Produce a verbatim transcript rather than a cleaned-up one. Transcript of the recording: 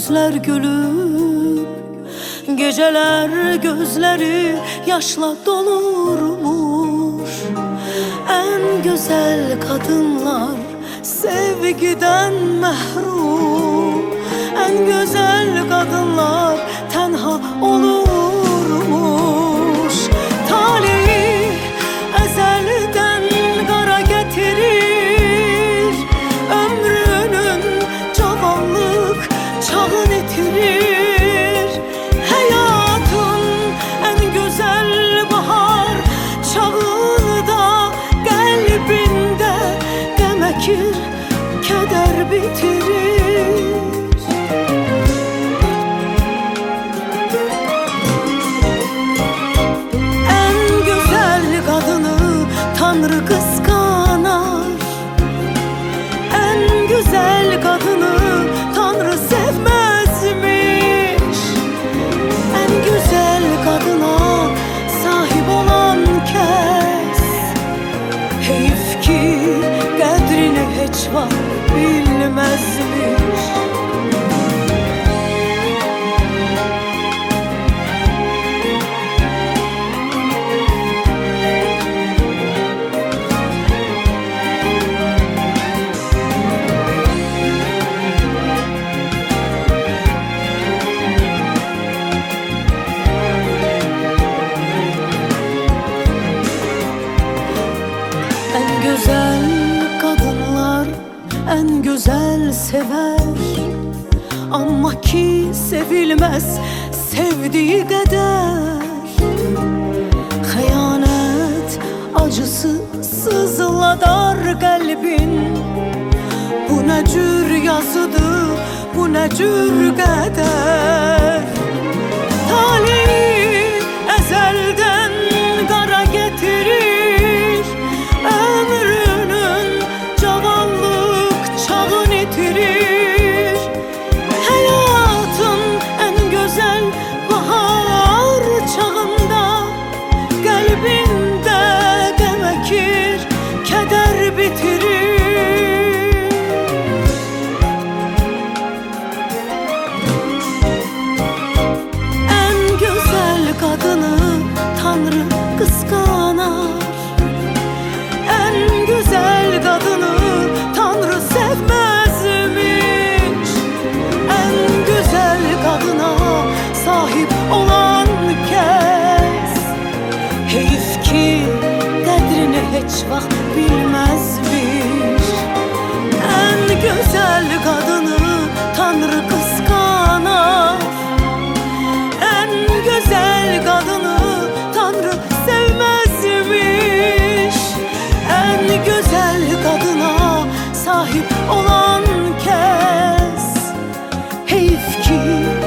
gündüzler gülüp, geceler gözleri yaşla dolurmuş. En güzel kadınlar sevgiden mahrum, en güzel kadınlar tenha olurmuş. Talehi ezelden kara getirir, ömrünün cavanlık çağın itirir. Hayatın en güzel bahar çağında kalbinde demekir keder bitirir. En güzel kadını Tanrı kıskanar, en güzel kadını Tanrı sevmezmiş. En güzel kadına sahip olan kes, heyif ki kadrini hiç var bilmezmiş. En güzel kadınlar en güzel sever, ama ki sevilmez sevdiği kadar. Hıyanet acısı sızladar kalbin, bu ne cür yazıdı, bu ne cür kader. Talih ezelden kara getirir, ömrünün cavanlık çağın itirir. Hayatın en güzel bahar çağında kalbinde demekir keder bitirir. En güzel kadını Tanrı kıskanar, en güzel kadını Tanrı sevmezmiş. En güzel kadına sahip olan kes, heyif ki kadrini hiç vakt bilmezmiş. En güzel kadını Tanrı kıskanar, en güzel kadını Tanrı sevmezmiş. En güzel kadına sahip olan kes, heyif ki